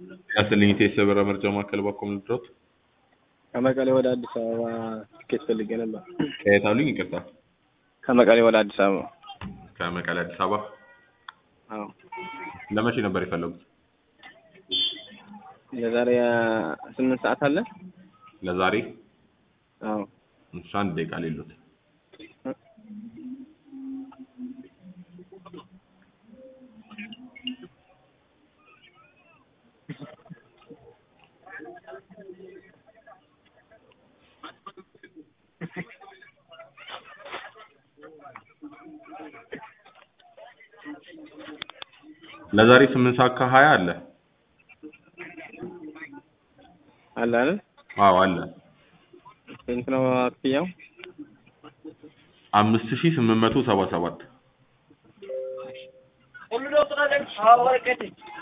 ያስልኝ የተሰበረ መርጃ ማዕከል ባኮም ልድረስ ከመቀሌ ወደ አዲስ አበባ ትኬት ፈልጌ ነበር። ከየት አሉኝ? ይቅርታ ከመቀሌ ወደ አዲስ አበባ። ከመቀሌ አዲስ አበባ። አዎ። ለመቼ ነበር የፈለጉት? ለዛሬ 8 ሰዓት አለ። ለዛሬ? አዎ። እሺ፣ አንድ ደቂቃ ሌሎት ለዛሬ 8 ሰዓት ከ20 አለ አይደል? አዎ አለ። ስንት ነው ክፍያው? 5877